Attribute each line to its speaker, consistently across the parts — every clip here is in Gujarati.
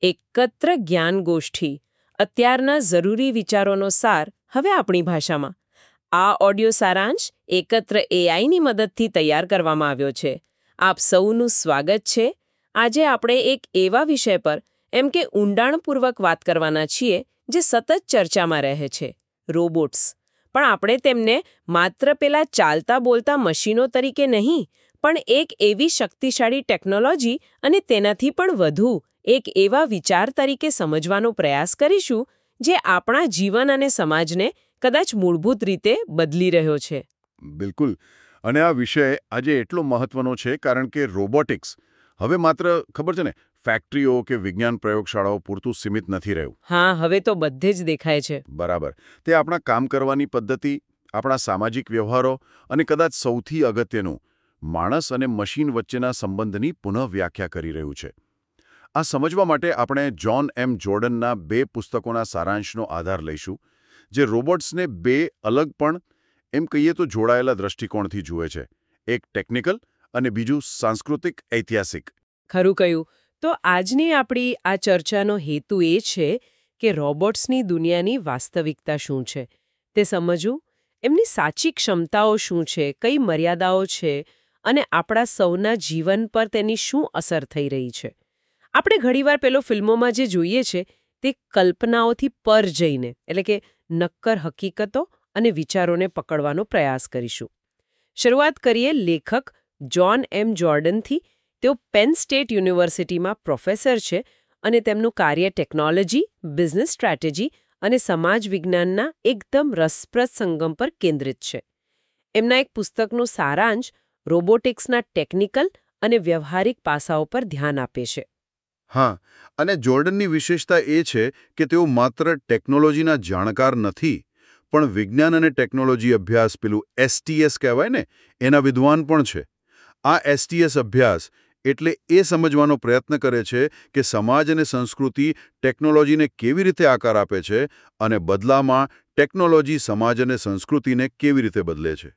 Speaker 1: એકત્ર જ્ઞાન ગોષ્ઠી અત્યારના જરૂરી વિચારોનો સાર હવે આપણી ભાષામાં. આ ઓડિયો સારાંશ એકત્ર એઆઈની મદદથી તૈયાર કરવામાં આવ્યો છે. આપ સૌનું સ્વાગત છે. આજે આપણે એક એવા વિષય પર એમ કે ઊંડાણપૂર્વક વાત કરવાના છીએ જે સતત ચર્ચામાં રહે છે, રોબોટ્સ. પણ આપણે તેમને માત્ર પેલા ચાલતા બોલતા મશીનો તરીકે નહીં, પણ એક એવી શક્તિશાળી ટેકનોલોજી અને તેનાથી પણ વધુ એક એવા વિચાર તરીકે સમજવાનો પ્રયાસ કરીશું જે આપણા જીવન અને સમાજને કદાચ મૂળભૂત રીતે બદલી રહ્યો છે.
Speaker 2: બિલકુલ. અને આ વિષય આજે એટલો મહત્વનો છે કારણ કે રોબોટિક્સ હવે માત્ર ખબર છે ને ફેક્ટરીઓ કે વિજ્ઞાન પ્રયોગશાળાઓ પૂરતું સીમિત નથી રહ્યું.
Speaker 1: હા, હવે તો બધે જ દેખાય છે.
Speaker 2: બરાબર. તે આપણા કામ કરવાની પદ્ધતિ, આપણા સામાજિક વ્યવહારો અને કદાચ સૌથી અગત્યનું, માણસ અને મશીન વચ્ચેના સંબંધની પુનઃવ્યાખ્યા કરી રહ્યું છે. આ સમજવા માટે આપણે જ્હોન એમ જોર્ડનના 2 પુસ્તકોના સારાંશનો આધાર લઈશું, જે રોબોટ્સને 2 અલગ પણ એમ કહીએ તો જોડાયેલા દ્રષ્ટિકોણથી જુએ છે. એક ટેકનિકલ અને બીજું સાંસ્કૃતિક ઐતિહાસિક.
Speaker 1: ખરું કહ્યું. તો આજની આપણી આ ચર્ચાનો હેતુ એ છે કે રોબોટ્સની દુનિયાની વાસ્તવિકતા શું છે તે સમજવું, એમની સાચી ક્ષમતાઓ શું છે, કઈ મર્યાદાઓ છે અને આપણા સૌના જીવન પર તેની શું અસર થઈ રહી છે. આપણે ઘણીવાર પેલો ફિલ્મોમાં જે જોઈએ છે તે કલ્પનાઓથી પર જઈને, એટલે કે નક્કર હકીકતો અને વિચારોને પકડવાનો પ્રયાસ કરીશું. શરૂઆત કરીએ લેખક જ્હોન એમ જોર્ડનથી. તેઓ પેન સ્ટેટ યુનિવર્સિટીમાં પ્રોફેસર છે અને તેમનું કાર્ય ટેકનોલોજી, બિઝનેસ સ્ટ્રેટેજી અને સમાજ વિજ્ઞાનના એકદમ રસપ્રદ સંગમ પર કેન્દ્રિત છે. એમના એક પુસ્તકનો સારાંશ રોબોટિક્સના ટેકનિકલ અને વ્યવહારિક પાસાઓ પર ધ્યાન આપે છે.
Speaker 2: હા, અને જોર્ડનની વિશેષતા એ છે કે તેઓ માત્ર ટેકનોલોજીના જાણકાર નથી, પણ વિજ્ઞાન અને ટેકનોલોજી અભ્યાસ, પેલું STS કહેવાય ને, એના વિદ્વાન પણ છે. આ STS અભ્યાસ એટલે એ સમજવાનો પ્રયત્ન કરે છે કે સમાજ અને સંસ્કૃતિ ટેકનોલોજીને કેવી રીતે આકાર આપે છે અને બદલામાં ટેકનોલોજી સમાજ અને સંસ્કૃતિને કેવી રીતે બદલે છે.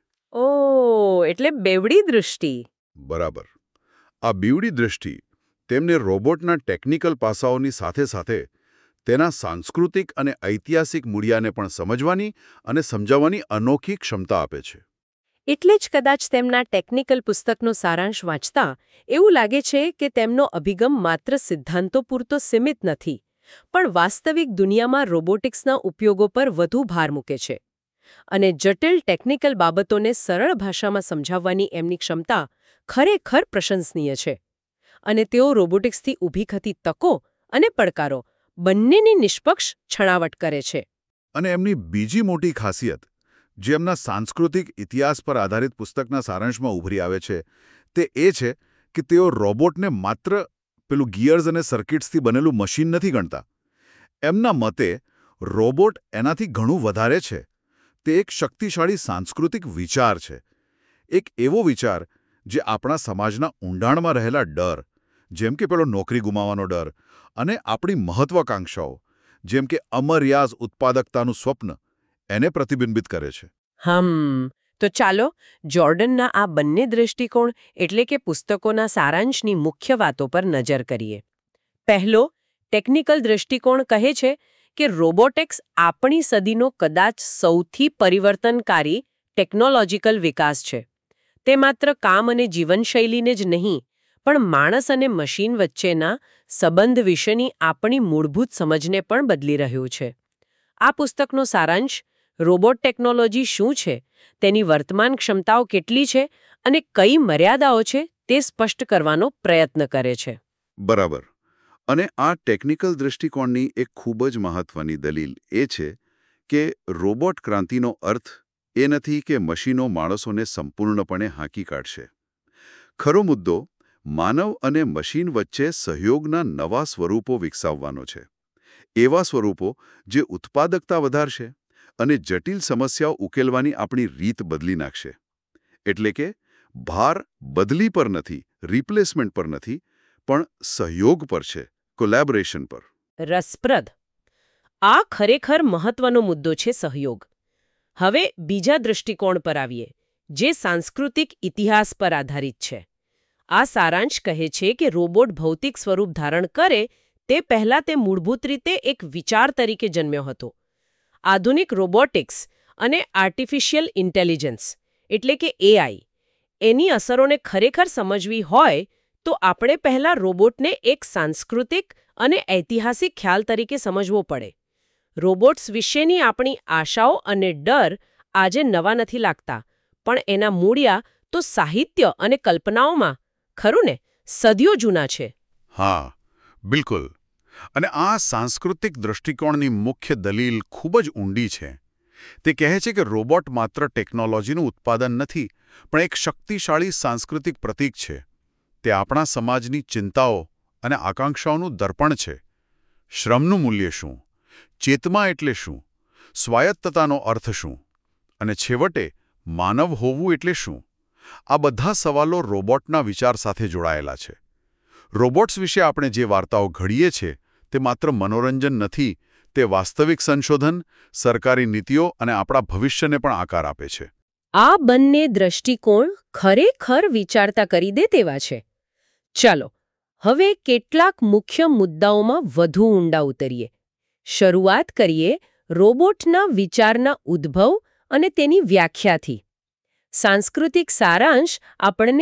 Speaker 1: ઓહ, એટલે બેવડી દૃષ્ટિ.
Speaker 2: બરાબર. આ બેવડી દૃષ્ટિ તેમને રોબોટના ટેકનિકલ પાસાઓની સાથે સાથે તેના સાંસ્કૃતિક અને ઐતિહાસિક મૂળિયાને પણ સમજવાની અને સમજાવવાની અનોખી ક્ષમતા આપે છે.
Speaker 1: એટલે જ કદાચ તેમના ટેકનિકલ પુસ્તકનો સારાંશ વાંચતા એવું લાગે છે કે તેમનો અભિગમ માત્ર સિદ્ધાંતો પૂરતો સીમિત નથી, પણ વાસ્તવિક દુનિયામાં રોબોટિક્સના ઉપયોગો પર વધુ ભાર મૂકે છે. અને જટિલ ટેકનિકલ બાબતોને સરળ ભાષામાં સમજાવવાની એમની ક્ષમતા ખરેખર પ્રશંસનીય છે. અને તેઓ રોબોટિક્સથી ઊભી થતી તકો અને પડકારો બંનેની નિષ્પક્ષ છણાવટ કરે છે.
Speaker 2: અને એમની બીજી મોટી ખાસિયત, જે એમના સાંસ્કૃતિક ઇતિહાસ પર આધારિત પુસ્તકના સારાંશમાં ઉભરી આવે છે, તે એ છે કે તેઓ રોબોટને માત્ર પેલું ગિયર્સ અને સર્કિટ્સથી બનેલું મશીન નથી ગણતા. એમના મતે રોબોટ એનાથી ઘણું વધારે છે. તે એક શક્તિશાળી સાંસ્કૃતિક વિચાર છે. એક એવો વિચાર જે આપણા સમાજના ઊંડાણમાં રહેલા ડર, જેમ કે પેલો નોકરી ગુમાવવાનો ડર, અને આપણી મહત્વાકાંક્ષાઓ, જેમ કે અમર્યાદ ઉત્પાદકતાનું સ્વપ્ન, એને પ્રતિબિંબિત કરે છે.
Speaker 1: તો ચાલો જોર્ડનના આ બંને દૃષ્ટિકોણ એટલે કે પુસ્તકોના સારાંશની મુખ્ય વાતો પર નજર કરીએ. પહેલો, ટેકનિકલ દૃષ્ટિકોણ કહે છે કે રોબોટિક્સ આપણી સદીનો કદાચ સૌથી પરિવર્તનકારી ટેકનોલોજીકલ વિકાસ છે. તે માત્ર કામ અને જીવનશૈલીને જ નહીં, પણ માણસ અને મશીન વચ્ચેના સંબંધ વિશેની આપણી મૂળભૂત સમજને પણ બદલી રહ્યું છે. આ પુસ્તકનો સારાંશ રોબોટ ટેકનોલોજી શું છે, તેની વર્તમાન ક્ષમતાઓ કેટલી છે અને કઈ મર્યાદાઓ છે તે સ્પષ્ટ કરવાનો પ્રયત્ન કરે છે.
Speaker 2: બરાબર. અને આ ટેકનિકલ દૃષ્ટિકોણની એક ખૂબ જ મહત્વની દલીલ એ છે કે રોબોટ ક્રાંતિનો અર્થ એ નથી કે મશીનો માણસોને સંપૂર્ણપણે હાંકી કાઢશે. ખરો મુદ્દો માનવ અને મશીન વચ્ચે સહયોગના નવા સ્વરૂપો વિકસાવવાનો છે. એવા સ્વરૂપો જે ઉત્પાદકતા વધારશે અને જટિલ સમસ્યાઓ ઉકેલવાની આપણી રીત બદલી નાખશે. એટલે કે ભાર બદલી પર નથી, રિપ્લેસમેન્ટ પર નથી, પણ સહયોગ પર છે, કોલેબોરેશન પર.
Speaker 1: રસપ્રદ. આ ખરેખર મહત્વનો મુદ્દો છે, સહયોગ. હવે બીજા દૃષ્ટિકોણ પર આવીએ, જે સાંસ્કૃતિક ઇતિહાસ પર આધારિત છે. આ સારાંશ કહે છે કે રોબોટ ભૌતિક સ્વરૂપ ધારણ કરે તે પહેલાં તે મૂળભૂત રીતે એક વિચાર તરીકે જન્મ્યો હતો. આધુનિક રોબોટિક્સ અને આર્ટિફિશિયલ ઇન્ટેલિજન્સ એટલે કે AI એની અસરોને ખરેખર સમજવી હોય તો આપણે પહેલાં રોબોટને એક સાંસ્કૃતિક અને ઐતિહાસિક ખ્યાલ તરીકે સમજવો પડે. રોબોટ્સ વિશેની આપણી આશાઓ અને ડર આજે નવા નથી લાગતા, પણ એના મૂળિયા તો સાહિત્ય અને કલ્પનાઓમાં, ખરું ને, સદીઓ જૂના છે.
Speaker 2: હા, બિલકુલ. અને આ સાંસ્કૃતિક દૃષ્ટિકોણની મુખ્ય દલીલ ખૂબ જ ઊંડી છે. તે કહે છે કે રોબોટ માત્ર ટેકનોલોજીનું ઉત્પાદન નથી, પણ એક શક્તિશાળી સાંસ્કૃતિક પ્રતીક છે. તે આપણા સમાજની ચિંતાઓ અને આકાંક્ષાઓનું દર્પણ છે. શ્રમનું મૂલ્ય શું? ચેતના એટલે શું? સ્વાયત્તતાનો અર્થ શું? અને છેવટે માનવ હોવું એટલે શું? આ બધા સવાલો રોબોટના વિચાર સાથે જોડાયેલા છે. રોબોટ્સ વિશે આપણે જે વાર્તાઓ ઘડીએ છીએ તે માત્ર મનોરંજન નથી, તે વાસ્તવિક સંશોધન, સરકારી નીતિઓ અને આપણા ભવિષ્યને પણ આકાર આપે છે.
Speaker 1: આ બંને દ્રષ્ટિકોણ ખરેખર વિચારતા કરી દે તેવા છે. ચાલો હવે કેટલાક મુખ્ય મુદ્દાઓમાં વધુ ઊંડા ઉતરીએ. શરૂઆત કરીએ રોબોટના વિચારના ઉદ્ભવ અને તેની વ્યાખ્યાથી. સાંસ્કૃતિક સારાંશ આપણને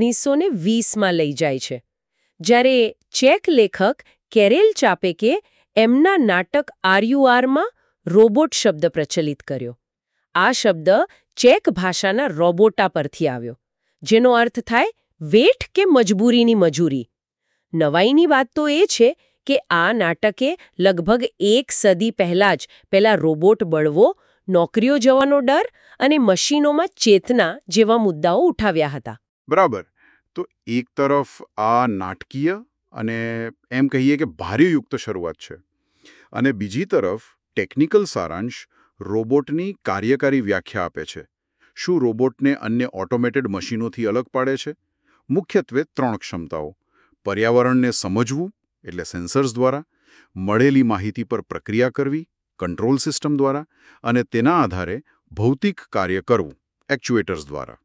Speaker 1: 1920માં લઈ જાય છે, જ્યારે ચેક લેખક કેરેલ ચાપેકે એમના નાટક RURમાં રોબોટ શબ્દ પ્રચલિત કર્યો. આ શબ્દ ચેક ભાષાના રોબોટા પરથી આવ્યો, જેનો અર્થ થાય વેઠ કે મજબૂરીની મજૂરી. નવાઈની વાત તો એ છે કે આ નાટકે લગભગ 1 સદી પહેલાં જ પેલા રોબોટ બળવો, નોકરીઓ જવાનો ડર અને મશીનોમાં ચેતના જેવા મુદ્દાઓ ઉઠાવ્યા હતા.
Speaker 2: બરાબર. તો એક તરફ આ નાટકીય અને એમ કહીએ કે ભાર્યયુક્ત શરૂઆત છે, અને બીજી તરફ ટેકનિકલ સારાંશ રોબોટની કાર્યકારી વ્યાખ્યા આપે છે. શું રોબોટને અન્ય ઓટોમેટેડ મશીનોથી અલગ પાડે છે? મુખ્યત્વે 3 ક્ષમતાઓ: પર્યાવરણને સમજવું એટલે સેન્સર્સ દ્વારા, મળેલી માહિતી પર પ્રક્રિયા કરવી કંટ્રોલ સિસ્ટમ દ્વારા, અને તેના આધારે ભૌતિક કાર્ય કરવું એક્ચ્યુએટર્સ દ્વારા.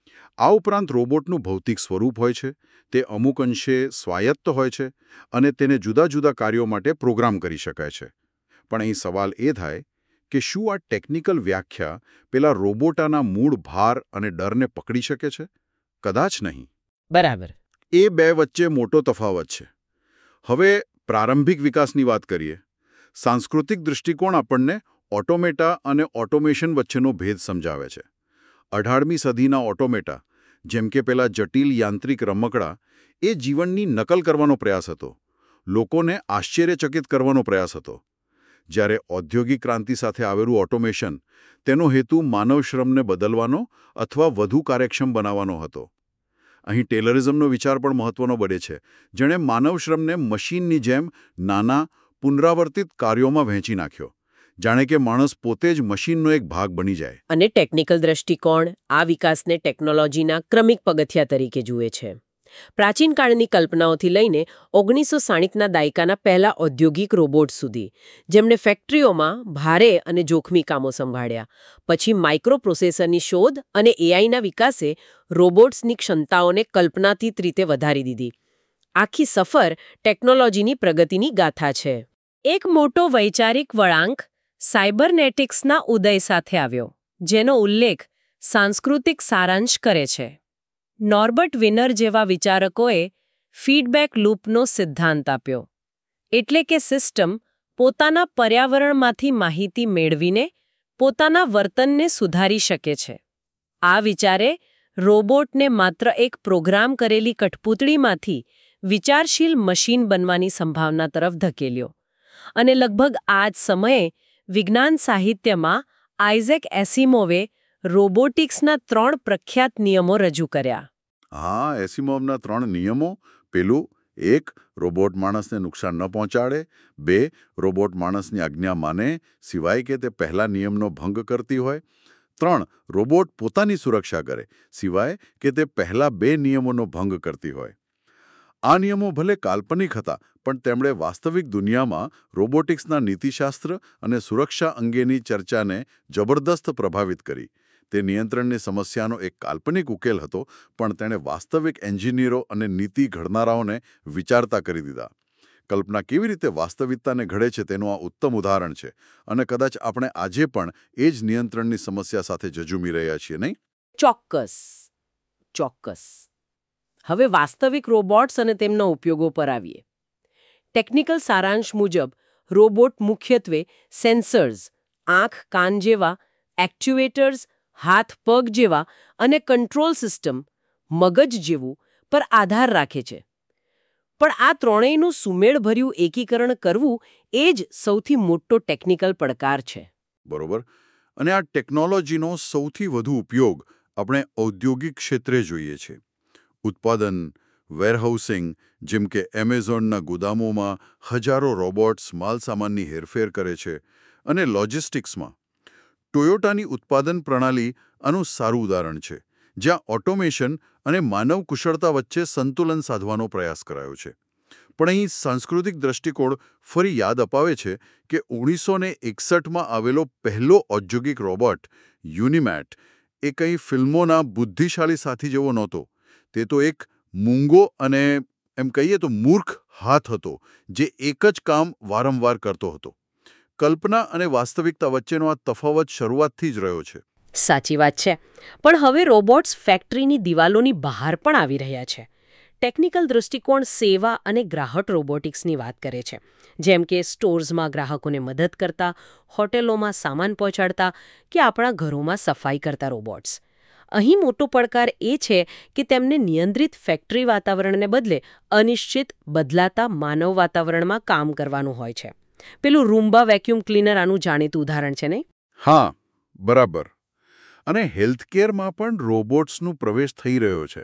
Speaker 2: આ ઉપરાંત રોબોટનું ભૌતિક સ્વરૂપ હોય છે, તે અમુક અંશે સ્વાયત્ત હોય છે અને તેને જુદા જુદા કાર્યો માટે પ્રોગ્રામ કરી શકાય છે. પણ અહીં સવાલ એ થાય કે શું આ ટેકનિકલ વ્યાખ્યા પેલા રોબોટાના મૂળ ભાર અને ડરને પકડી શકે છે? કદાચ નહીં.
Speaker 1: બરાબર.
Speaker 2: એ બે વચ્ચે મોટો તફાવત છે. હવે પ્રારંભિક વિકાસની વાત કરીએ. સાંસ્કૃતિક દૃષ્ટિકોણ આપણને ઓટોમેટા અને ઓટોમેશન વચ્ચેનો ભેદ સમજાવે છે. 18મી સદીના ઓટોમેટા, જેમ કે પેલા જટિલ યાંત્રિક રમકડા, એ જીવનની નકલ કરવાનો પ્રયાસ હતો. લોકોને આશ્ચર્યચકિત કરવાનો પ્રયાસ હતો. જ્યારે ઔદ્યોગિક ક્રાંતિ સાથે આવેલું ઓટોમેશન, તેનો હેતુ માનવ શ્રમને બદલવાનો અથવા વધુ કાર્યક્ષમ બનાવવાનો હતો. અહીં ટેલરિઝમનો વિચાર પણ મહત્વનો બને છે, જેણે માનવ શ્રમને મશીનની જેમ નાના, પુનરાવર્તિત કાર્યોમાં વહેંચી નાખ્યો, જાણે કે માણસ પોતે જ મશીનનો એક ભાગ બની જાય.
Speaker 1: અને ટેકનિકલ દ્રષ્ટિકોણ આ વિકાસને ટેકનોલોજીના ક્રમિક પગથિયા તરીકે જુએ છે. પ્રાચીન કાળની કલ્પનાઓથી લઈને 1960ના દાયકાના પહેલા ઔદ્યોગિક રોબોટ સુધી, જેમણે ફેક્ટરીઓમાં ભારે અને જોખમી કામો સંભાળ્યા. પછી માઇક્રોપ્રોસેસરની શોધ અને AIના વિકાસે રોબોટ્સની ક્ષમતાઓને કલ્પનાતીત રીતે વધારી દીધી. આખી સફર ટેકનોલોજીની પ્રગતિની ગાથા છે. એક મોટો વૈચારિક વળાંક સાયબરનેટિક્સના ઉદય સાથે આવ્યો, જેનો ઉલ્લેખ સાંસ્કૃતિક સારાંશ કરે છે. નોર્બર્ટ વિનર જેવા વિચારકોએ ફીડબેક લૂપનો સિદ્ધાંત આપ્યો, એટલે કે સિસ્ટમ પોતાના પર્યાવરણમાંથી માહિતી મેળવીને પોતાના વર્તનને સુધારી શકે છે. આ વિચારે રોબોટને માત્ર એક પ્રોગ્રામ કરેલી કઠપૂતળીમાંથી વિચારશીલ મશીન બનવાની સંભાવના તરફ ધકેલ્યો. અને લગભગ આ જ સમયે વિજ્ઞાન સાહિત્યમાં આઇઝેક એસિમોવે રોબોટિક્સના 3 પ્રખ્યાત નિયમો રજૂ કર્યા.
Speaker 2: હા, એસિમોવના 3 નિયમો. પેલું, 1. રોબોટ માણસને નુકસાન ન પહોંચાડે. 2. રોબોટ માણસની આજ્ઞા માને, સિવાય કે તે પહેલા નિયમનો ભંગ કરતી હોય. 3. રોબોટ પોતાની સુરક્ષા કરે, સિવાય કે તે પહેલા 2 નિયમોનો ભંગ કરતી હોય. આ નિયમો ભલે કાલ્પનિક હતા, પણ તેમણે વાસ્તવિક દુનિયામાં રોબોટિક્સના નીતિશાસ્ત્ર અને સુરક્ષા અંગેની ચર્ચાને જબરદસ્ત પ્રભાવિત કરી. તે નિયંત્રણની સમસ્યાનો એક કાલ્પનિક ઉકેલ હતો, પણ તેણે વાસ્તવિક એન્જિનિયરો અને નીતિ ઘડનારાઓને વિચારતા કરી દીધા. કલ્પના કેવી રીતે વાસ્તવિકતાને ઘડે છે તેનું આ ઉત્તમ ઉદાહરણ છે અને કદાચ આપણે આજે પણ એ જ નિયંત્રણની સમસ્યા સાથે ઝઝૂમી રહ્યા છીએ, નહીં?
Speaker 1: ચોક્કસ ચોક્કસ. હવે વાસ્તવિક રોબોટ્સ અને તેમના ઉપયોગો પર આવીએ. ટેકનિકલ સારાંશ મુજબ રોબોટ મુખ્યત્વે સેન્સર્સ, આંખ કાન જેવા, એક્ચ્યુએટર્સ, હાથ પગ જેવા અને કંટ્રોલ સિસ્ટમ, મગજ જેવું પર આધાર રાખે છે. પણ આ ત્રણેયનું સુમેળભર્યું એકીકરણ કરવું એ જ સૌથી મોટો ટેકનિકલ પડકાર છે.
Speaker 2: બરોબર. અને આ ટેકનોલોજીનો સૌથી વધુ ઉપયોગ આપણે ઔદ્યોગિક ક્ષેત્રે જોઈએ છે. ઉત્પાદન, વેરહાઉસિંગ, જેમ કે એમેઝોનના ગોદામોમાં હજારો રોબોટ્સ માલસામાનની હેરફેર કરે છે, અને લોજિસ્ટિક્સમાં ટોયોટાની ઉત્પાદન પ્રણાલી આનું સારું ઉદાહરણ છે, જ્યાં ઓટોમેશન અને માનવ કુશળતા વચ્ચે સંતુલન સાધવાનો પ્રયાસ કરાયો છે. પણ અહીં સાંસ્કૃતિક દ્રષ્ટિકોણ ફરી યાદ અપાવે છે કે 1961માં આવેલો પહેલો ઔદ્યોગિક રોબોટ યુનિમેટ એ કંઈ ફિલ્મોના બુદ્ધિશાળી સાથી જેવો નહોતો. તે તો એક મૂંગો અને એમ કહીએ તો મૂર્ખ હાથ હતો, જે એક જ કામ વારંવાર કરતો હતો. કલ્પના અને વાસ્તવિકતા વચ્ચેનો આ તફાવત શરૂઆતથી જ રહ્યો છે.
Speaker 1: સાચી વાત છે. પણ હવે રોબોટ્સ ફેક્ટરીની દિવાલોની બહાર પણ આવી રહ્યા છે. ટેકનિકલ દૃષ્ટિકોણ સેવા અને ગ્રાહક રોબોટિક્સની વાત કરે છે, જેમ કે સ્ટોર્સમાં ગ્રાહકોને મદદ કરતા, હોટેલોમાં સામાન પહોંચાડતા કે આપણા ઘરોમાં સફાઈ કરતા રોબોટ્સ. અહીં મોટો પડકાર એ છે કે તેમને નિયંત્રિત ફેક્ટરી વાતાવરણને બદલે અનિશ્ચિત, બદલાતા માનવ વાતાવરણમાં કામ કરવાનું હોય છે. પેલું રૂમ્બા વેક્યુમ ક્લીનર આનું જાણીતું ઉદાહરણ છે, નહીં?
Speaker 2: હા, બરાબર. અને હેલ્થકેરમાં પણ રોબોટ્સનો પ્રવેશ થઈ રહ્યો છે.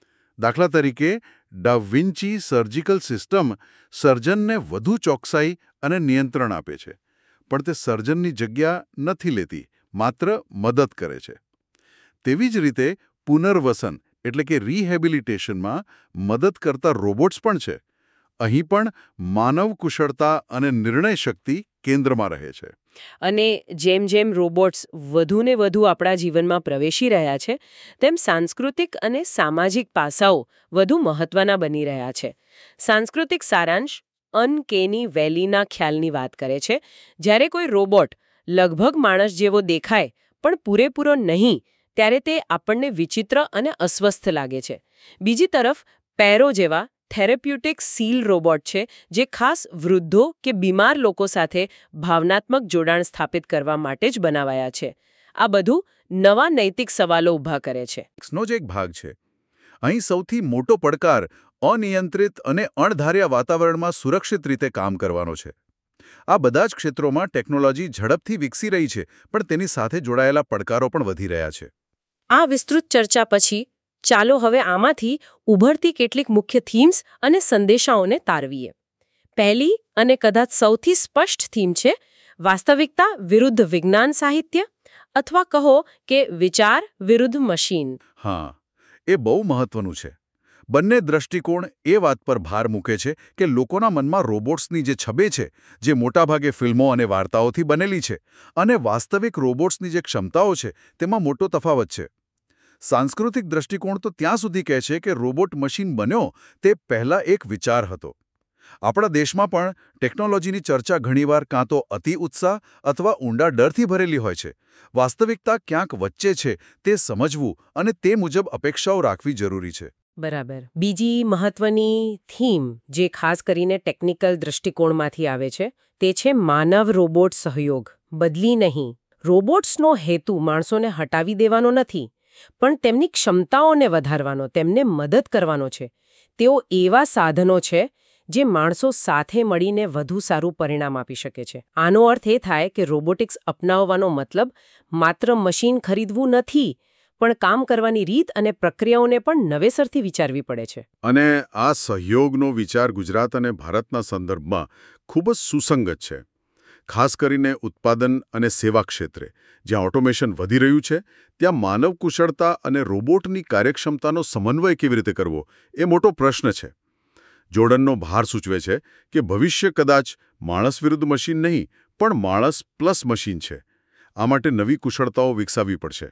Speaker 2: દાખલા તરીકે, ડા વિન્ચી સર્જિકલ સિસ્ટમ સર્જનને વધુ ચોકસાઈ અને નિયંત્રણ આપે છે, પણ તે સર્જનની જગ્યા નથી લેતી, માત્ર મદદ કરે છે. તેવી જ રીતે પુનર્વસન એટલે કે રિહેબિલિટેશનમાં મદદ કરતા રોબોટ્સ પણ છે. અહીં પણ માનવ કુશળતા અને નિર્ણય શક્તિ કેન્દ્રમાં રહે છે.
Speaker 1: અને જેમ જેમ રોબોટ્સ વધુને વધુ આપણા જીવનમાં પ્રવેશી રહ્યા છે, તેમ સાંસ્કૃતિક અને સામાજિક પાસાઓ વધુ મહત્વના બની રહ્યા છે. સાંસ્કૃતિક સારાંશ અનકેની વેલીના ખ્યાલની વાત કરે છે. જ્યારે કોઈ રોબોટ લગભગ માણસ જેવો દેખાય પણ પૂરેપૂરો નહીં, ત્યારે તે આપણને વિચિત્ર અને અસ્વસ્થ લાગે છે. બીજી તરફ પેરો જેવા થેરેપ્યુટિક સીલ રોબોટ છે, જે ખાસ વૃદ્ધો કે બીમાર લોકો સાથે ભાવનાત્મક જોડાણ સ્થાપિત કરવા માટે જ બનાવાયા છે. આ બધું નવા નૈતિક સવાલો ઊભા કરે છે.
Speaker 2: નો જ એક ભાગ છે. અહીં સૌથી મોટો પડકાર અનિયંત્રિત અને અણધાર્યા વાતાવરણમાં સુરક્ષિત રીતે કામ કરવાનો છે. આ બધા જ ક્ષેત્રોમાં ટેકનોલોજી ઝડપથી વિકસી રહી છે, પણ તેની સાથે જોડાયેલા પડકારો પણ વધી રહ્યા છે.
Speaker 1: આ વિસ્તૃત ચર્ચા પછી ચાલો હવે આમાંથી ઉભરતી કેટલીક મુખ્ય થીમ્સ અને સંદેશાઓને તારવીએ. પહેલી અને કદાચ સૌથી સ્પષ્ટ થીમ છે વાસ્તવિકતા વિરુદ્ધ વિજ્ઞાન સાહિત્ય, અથવા કહો કે વિચાર વિરુદ્ધ મશીન.
Speaker 2: હા, એ બહુ મહત્વનું છે. બંને દ્રષ્ટિકોણ એ વાત પર ભાર મૂકે છે કે લોકોના મનમાં રોબોટ્સની જે છબી છે, જે મોટાભાગે ફિલ્મો અને વાર્તાઓથી બનેલી છે, અને વાસ્તવિક રોબોટ્સની જે ક્ષમતાઓ છે, તેમાં મોટો તફાવત છે. સાંસ્કૃતિક દ્રષ્ટિકોણ તો ત્યાં સુધી કહે છે કે રોબોટ મશીન બન્યો તે પહેલાં એક વિચાર હતો. આપણા દેશમાં પણ ટેકનોલોજીની ચર્ચા ઘણીવાર કાં તો અતિ ઉત્સાહ અથવા ઊંડા ડરથી ભરેલી હોય છે. વાસ્તવિકતા ક્યાંક વચ્ચે છે, તે સમજવું અને તે મુજબ અપેક્ષાઓ રાખવી જરૂરી છે.
Speaker 1: બરાબર. બીજી મહત્વની થીમ જે ખાસ કરીને ટેકનિકલ દૃષ્ટિકોણમાંથી આવે છે, તે છે માનવ રોબોટ સહયોગ. બદલી નહીં. રોબોટ્સનો હેતુ માણસોને હટાવી દેવાનો નથી, પણ તેમની ક્ષમતાઓને વધારવાનો, તેમને મદદ કરવાનો છે. તેઓ એવા સાધનો છે જે માણસો સાથે મળીને વધુ સારું પરિણામ આપી શકે છે. આનો અર્થ એ થાય કે રોબોટિક્સ અપનાવવાનો મતલબ માત્ર મશીન ખરીદવું નથી, પણ કામ કરવાની રીત અને પ્રક્રિયાઓને પણ નવેસરથી વિચારવી પડે છે.
Speaker 2: અને આ સહયોગનો વિચાર ગુજરાત અને ભારતના સંદર્ભમાં ખૂબ જ સુસંગત છે. ખાસ કરીને ઉત્પાદન અને સેવા ક્ષેત્રે, જ્યાં ઓટોમેશન વધી રહ્યું છે, ત્યાં માનવ કુશળતા અને રોબોટની કાર્યક્ષમતાનો સમન્વય કેવી રીતે કરવો, એ મોટો પ્રશ્ન છે. જોર્ડનનો ભાર સૂચવે છે કે ભવિષ્ય કદાચ માણસ વિરુદ્ધ મશીન નહીં, પણ માણસ પ્લસ મશીન છે. આ માટે નવી કુશળતાઓ વિકસાવવી પડશે.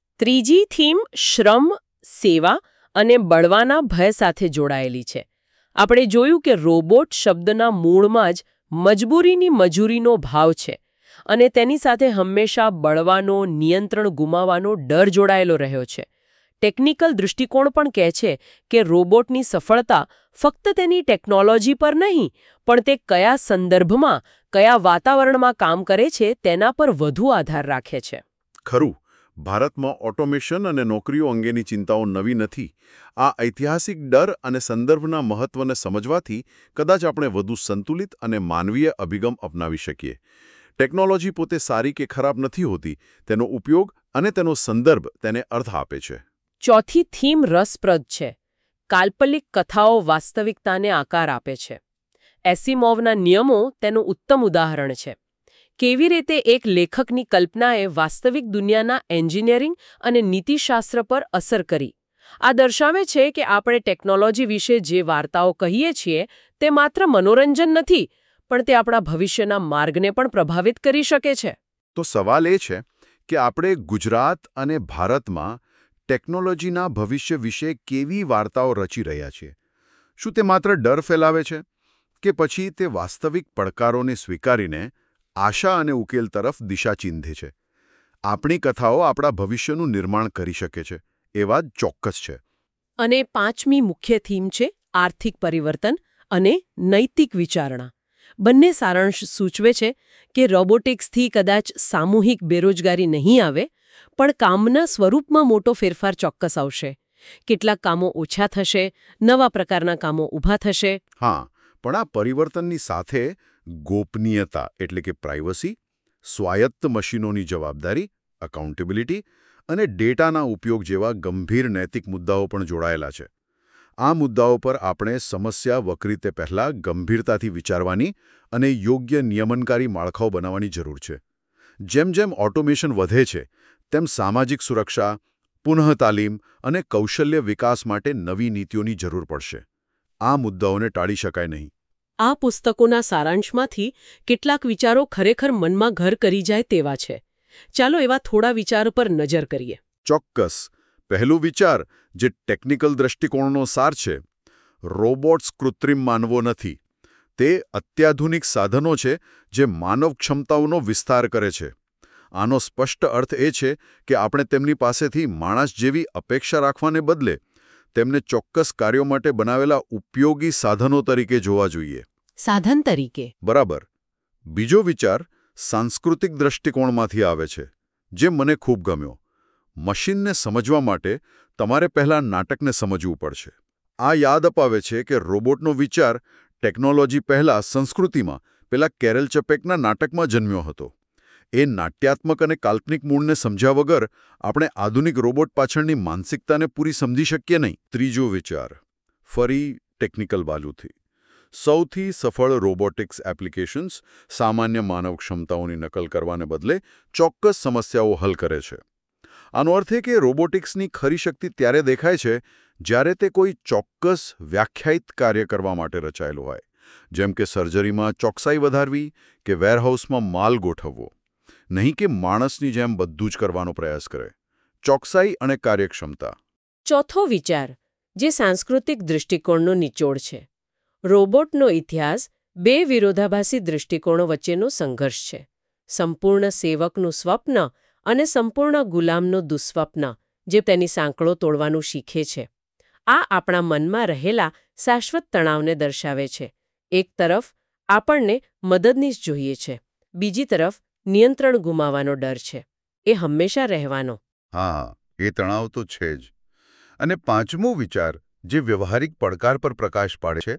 Speaker 1: ત્રીજી થીમ શ્રમ, સેવા અને બળવાના ભય સાથે જોડાયેલી છે. આપણે જોયું કે રોબોટ શબ્દના મૂળમાં જ મજબૂરીની મજૂરીનો ભાવ છે અને તેની સાથે હંમેશા બળવાનો, નિયંત્રણ ગુમાવવાનો ડર જોડાયેલો રહ્યો છે. ટેકનિકલ દૃષ્ટિકોણ પણ કહે છે કે રોબોટની સફળતા ફક્ત તેની ટેકનોલોજી પર નહીં, પણ તે કયા સંદર્ભમાં, કયા વાતાવરણમાં કામ કરે છે તેના પર વધુ આધાર રાખે છે.
Speaker 2: ખરું, ભારતમાં ઓટોમેશન અને નોકરીઓ અંગેની ચિંતાઓ નવી નથી. આ ઐતિહાસિક ડર અને સંદર્ભના મહત્વને સમજવાથી કદાચ આપણે વધુ સંતુલિત અને માનવીય અભિગમ અપનાવી શકીએ. ટેકનોલોજી પોતે સારી કે ખરાબ નથી હોતી, તેનો ઉપયોગ અને તેનો સંદર્ભ તેને અર્થ આપે છે.
Speaker 1: ચોથી થીમ રસપ્રદ છે. કાલ્પનિક કથાઓ વાસ્તવિકતાને આકાર આપે છે. એસિમોવના નિયમો તેનું ઉત્તમ ઉદાહરણ છે. કેવી રીતે એક લેખકની કલ્પનાએ વાસ્તવિક દુનિયાના એન્જિનિયરિંગ અને નીતિશાસ્ત્ર પર અસર કરી. આ દર્શાવે છે કે આપણે ટેકનોલોજી વિશે જે વાર્તાઓ કહીએ છીએ તે માત્ર મનોરંજન નથી, પણ તે આપણા ભવિષ્યના માર્ગને પણ પ્રભાવિત કરી શકે છે.
Speaker 2: તો સવાલ એ છે કે આપણે ગુજરાત અને ભારતમાં ટેકનોલોજીના ભવિષ્ય વિશે કેવી વાર્તાઓ રચી રહ્યા છીએ? શું તે માત્ર ડર ફેલાવે છે કે પછી તે વાસ્તવિક પડકારોને સ્વીકારીને આશા અને ઉકેલ તરફ દિશા ચીંધે છે? આપણી કથાઓ આપણા ભવિષ્યનું નિર્માણ કરી શકે છે, એ વાત ચોક્કસ છે.
Speaker 1: અને પાંચમી મુખ્ય થીમ છે આર્થિક પરિવર્તન અને નૈતિક વિચારણા. બંને સારાંશ સૂચવે છે કે રોબોટિક્સથી કદાચ સામૂહિક બેરોજગારી નહીં આવે, પણ કામના સ્વરૂપમાં મોટો ફેરફાર ચોક્કસ આવશે. કેટલાક કામો ઓછા થશે, નવા પ્રકારના કામો ઊભા થશે.
Speaker 2: હા, પણ આ પરિવર્તનની સાથે ગોપનીયતા એટલે કે પ્રાઇવસી, સ્વાયત્ત મશીનોની જવાબદારી, અકાઉન્ટેબિલિટી અને ડેટાના ઉપયોગ જેવા ગંભીર નૈતિક મુદ્દાઓ પણ જોડાયેલા છે. આ મુદ્દાઓ પર આપણે સમસ્યા વકરી તે પહેલાં ગંભીરતાથી વિચારવાની અને યોગ્ય નિયમનકારી માળખાઓ બનાવવાની જરૂર છે. જેમ જેમ ઓટોમેશન વધે છે, તેમ સામાજિક સુરક્ષા, પુનઃતાલીમ અને કૌશલ્ય વિકાસ માટે નવી નીતિઓની જરૂર પડશે. આ મુદ્દાઓને ટાળી શકાય નહીં.
Speaker 1: આ પુસ્તકોના સારાંશમાંથી કેટલાક વિચારો ખરેખર મનમાં ઘર કરી જાય તેવા છે. ચાલો એવા થોડા વિચારો પર નજર કરીએ.
Speaker 2: ચોક્કસ. પહેલું વિચાર, જે ટેકનિકલ દૃષ્ટિકોણનો સાર છે: રોબોટ્સ કૃત્રિમ માનવો નથી. તે અત્યાધુનિક સાધનો છે જે માનવ ક્ષમતાઓનો વિસ્તાર કરે છે. આનો સ્પષ્ટ અર્થ એ છે કે આપણે તેમની પાસેથી માણસ જેવી અપેક્ષા રાખવાને બદલે તેમને ચોક્કસ કાર્યો માટે બનાવેલા ઉપયોગી સાધનો તરીકે જોવા જોઈએ.
Speaker 1: સાધન તરીકે.
Speaker 2: બરાબર. બીજો વિચાર સાંસ્કૃતિક દૃષ્ટિકોણમાંથી આવે છે, જે મને ખૂબ ગમ્યો. મશીનને સમજવા માટે તમારે પહેલાં નાટકને સમજવું પડશે. આ યાદ અપાવે છે કે રોબોટનો વિચાર ટેકનોલોજી પહેલાં સંસ્કૃતિમાં પેલા કેરલ ચપેકના નાટકમાં જન્મ્યો હતો. એ નાટ્યાત્મક અને કાલ્પનિક મૂળને સમજ્યા વગર આપણે આધુનિક રોબોટ પાછળની માનસિકતાને પૂરી સમજી શકીએ નહીં. ત્રીજો વિચાર, ફરી ટેકનિકલ બાજુથી. સૌથી સફળ રોબોટિક્સ એપ્લિકેશન્સ સામાન્ય માનવ ક્ષમતાઓની નકલ કરવાને બદલે ચોક્કસ સમસ્યાઓ હલ કરે છે. આનો અર્થ એ કે રોબોટિક્સની ખરી શક્તિ ત્યારે દેખાય છે જ્યારે તે કોઈ ચોક્કસ વ્યાખ્યાયિત કાર્ય કરવા માટે રચાયેલું હોય, જેમ કે સર્જરીમાં ચોકસાઈ વધારવી કે વેરહાઉસમાં માલ ગોઠવવો. નહીં કે માણસની જેમ બધું જ કરવાનો પ્રયાસ કરે. ચોકસાઈ અને કાર્યક્ષમતા.
Speaker 1: ચોથો વિચાર, જે સાંસ્કૃતિક દૃષ્ટિકોણનો નિચોડ છે. રોબોટનો ઇતિહાસ બે વિરોધાભાસી દૃષ્ટિકોણો વચ્ચેનો સંઘર્ષ છે. સંપૂર્ણ સેવકનું સ્વપ્ન અને સંપૂર્ણ ગુલામનું દુઃસ્વપ્ન, જે તેની સાંકળો તોડવાનું શીખે છે. આ આપણા મનમાં રહેલા શાશ્વત તણાવને દર્શાવે છે. એક તરફ આપણને મદદની જ જોઈએ છે, બીજી તરફ નિયંત્રણ ગુમાવવાનો ડર છે. એ હંમેશા રહેવાનો.
Speaker 2: હા, એ તણાવ તો છે જ. અને પાંચમો વિચાર, જે વ્યવહારિક પડકાર પર પ્રકાશ પાડે છે: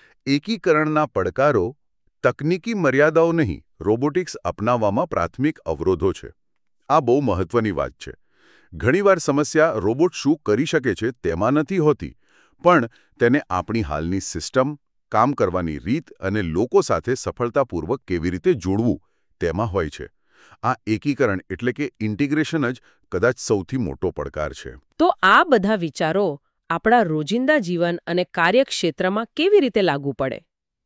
Speaker 2: એકીકરણના પડકારો તકનીકી મર્યાદાઓ નહીં, રોબોટિક્સ અપનાવવામાં પ્રાથમિક અવરોધો છે. આ બહુ મહત્વની વાત છે. ઘણીવાર સમસ્યા રોબોટ શું કરી શકે છે તેમાં નથી હોતી, પણ તેને આપણી હાલની સિસ્ટમ, કામ કરવાની રીત અને લોકો સાથે સફળતાપૂર્વક કેવી રીતે જોડવું તેમાં હોય છે. આ એકીકરણ એટલે કે ઇન્ટિગ્રેશન જ કદાચ સૌથી મોટો પડકાર છે.
Speaker 1: તો આ બધા વિચારો આપણા રોજિંદા જીવન અને કાર્યક્ષેત્રમાં કેવી રીતે લાગુ પડે?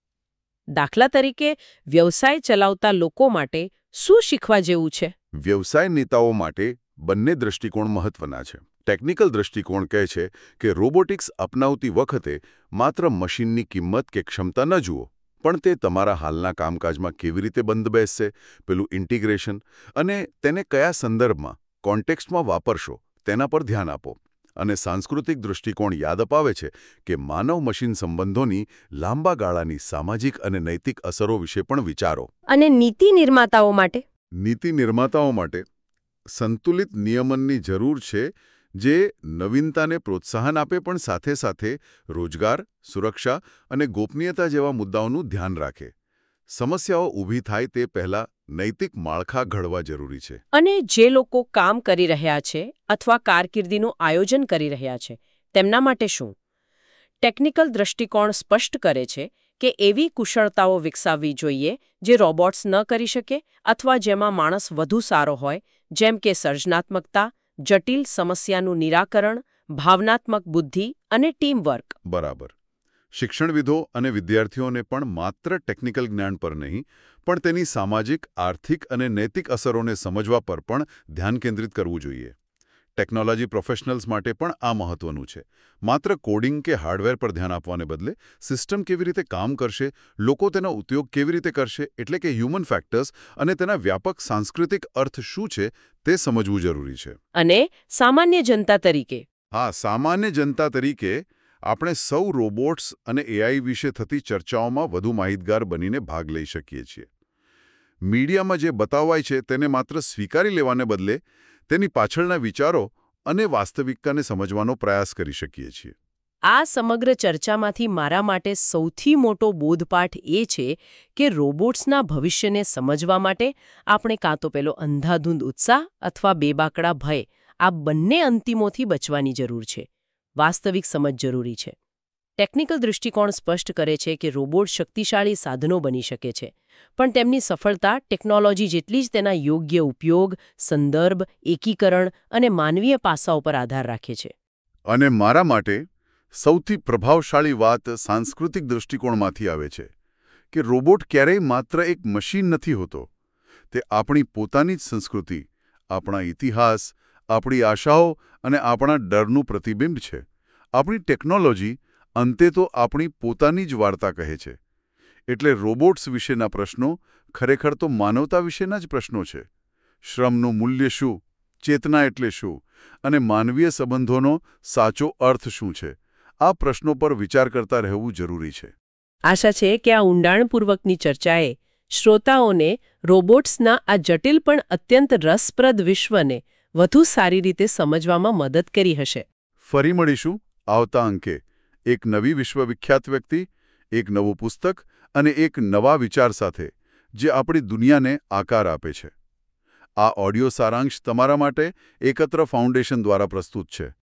Speaker 1: દાખલા તરીકે, વ્યવસાય ચલાવતા લોકો માટે શું શીખવા જેવું છે?
Speaker 2: વ્યવસાય નેતાઓ માટે બંને દૃષ્ટિકોણ મહત્વના છે. ટેકનિકલ દૃષ્ટિકોણ કહે છે કે રોબોટિક્સ અપનાવતી વખતે માત્ર મશીનની કિંમત કે ક્ષમતા ન જુઓ, પણ તે તમારા હાલના કામકાજમાં કેવી રીતે બંધ બેસશે, પેલું ઇન્ટિગ્રેશન, અને તેને કયા સંદર્ભમાં, કોન્ટેક્સ્ટમાં વાપરશો તેના પર ધ્યાન આપો. અને સાંસ્કૃતિક દૃષ્ટિકોણ યાદ અપાવે છે કે માનવ મશીન સંબંધોની લાંબા ગાળાની સામાજિક અને નૈતિક અસરો વિશે પણ વિચારો.
Speaker 3: અને નીતિ નિર્માતાઓ માટે?
Speaker 2: નીતિ નિર્માતાઓ માટે સંતુલિત નિયમનની જરૂર છે, જે નવીનતાને પ્રોત્સાહન આપે પણ સાથે સાથે રોજગાર, સુરક્ષા અને ગોપનીયતા જેવા મુદ્દાઓનું ધ્યાન રાખે. સમસ્યાઓ ઊભી થાય તે પહેલાં નૈતિક માળખા ઘડવા જરૂરી છે.
Speaker 3: અને જે લોકો કામ કરી રહ્યા છે અથવા કારકિર્દીનું આયોજન કરી રહ્યા છે તેમના માટે શું? ટેકનિકલ દૃષ્ટિકોણ સ્પષ્ટ કરે છે કે એવી કુશળતાઓ વિકસાવવી જોઈએ જે રોબોટ્સ ન કરી શકે અથવા જેમાં માણસ વધુ સારો હોય, જેમ કે સર્જનાત્મકતા, જટિલ સમસ્યાનું નિરાકરણ, ભાવનાત્મક બુદ્ધિ અને ટીમવર્ક.
Speaker 2: બરાબર. શિક્ષણવિદો અને વિદ્યાર્થીઓને પણ માત્ર ટેકનિકલ જ્ઞાન પર નહીં, પણ તેની સામાજિક, આર્થિક અને નૈતિક અસરોને સમજવા પર પણ ધ્યાન કેન્દ્રિત કરવું જોઈએ. ટેકનોલોજી પ્રોફેશનલ્સ માટે પણ આ મહત્વનું છે. માત્ર કોડિંગ કે હાર્ડવેર પર ધ્યાન આપવાને બદલે સિસ્ટમ કેવી રીતે કામ કરશે, લોકો તેનો ઉપયોગ કેવી રીતે કરશે, એટલે કે હ્યુમન ફેક્ટર્સ, અને તેના વ્યાપક સાંસ્કૃતિક અર્થ શું છે તે સમજવું જરૂરી છે.
Speaker 3: અને સામાન્ય જનતા તરીકે?
Speaker 2: હા, સામાન્ય જનતા તરીકે આપણે સૌ રોબોટ્સ અને એઆઈ વિશે થતી ચર્ચાઓમાં વધુ માહિતગાર બનીને ભાગ લઈ શકીએ છીએ. મીડિયામાં જે બતાવાય છે તેને માત્ર સ્વીકારી લેવાને બદલે તેની પાછળના વિચારો અને વાસ્તવિકતાને સમજવાનો પ્રયાસ કરી શકીએ છીએ.
Speaker 3: આ સમગ્ર ચર્ચામાંથી મારા માટે સૌથી મોટો બોધપાઠ એ છે કે રોબોટ્સના ભવિષ્યને સમજવા માટે આપણે કાં તો પેલો અંધાધૂંધ ઉત્સાહ અથવા બેબાકડા ભય, આ બંને અંતિમોથી બચવાની જરૂર છે. વાસ્તવિક સમજ જરૂરી છે. ટેકનિકલ દૃષ્ટિકોણ સ્પષ્ટ કરે છે કે રોબોટ શક્તિશાળી સાધનો બની શકે છે, પણ તેમની સફળતા ટેકનોલોજી જેટલી જ તેના યોગ્ય ઉપયોગ, સંદર્ભ, એકીકરણ અને માનવીય પાસાઓ પર આધાર રાખે છે.
Speaker 2: અને મારા માટે સૌથી પ્રભાવશાળી વાત સાંસ્કૃતિક દૃષ્ટિકોણમાંથી આવે છે કે રોબોટ ક્યારેય માત્ર એક મશીન નથી હોતો. તે આપણી પોતાની જ સંસ્કૃતિ, આપણા ઇતિહાસ, આપણી આશાઓ અને આપણા ડરનું પ્રતિબિંબ છે. આપણી ટેકનોલોજી અંતે તો આપણી પોતાની જ વાર્તા કહે છે. એટલે રોબોટ્સ વિશેના પ્રશ્નો ખરેખર તો માનવતા વિશેના જ પ્રશ્નો છે. શ્રમનું મૂલ્ય શું, ચેતના એટલે શું, અને માનવીય સંબંધોનો સાચો અર્થ શું છે, આ પ્રશ્નો પર વિચાર કરતા રહેવું જરૂરી છે.
Speaker 3: આશા છે કે આ ઊંડાણપૂર્વકની ચર્ચાએ શ્રોતાઓને રોબોટ્સના આ જટિલ પણ અત્યંત રસપ્રદ વિશ્વને વધુ સારી રીતે સમજવામાં મદદ કરી હશે.
Speaker 2: ફરી મળીશું આવતા અંકે એક નવી વિશ્વવિખ્યાત વ્યક્તિ, એક નવું પુસ્તક અને એક નવા વિચાર સાથે, જે આપણી દુનિયાને આકાર આપે છે. આ ઓડિયો સારાંશ તમારા માટે એકત્ર ફાઉન્ડેશન દ્વારા પ્રસ્તુત છે.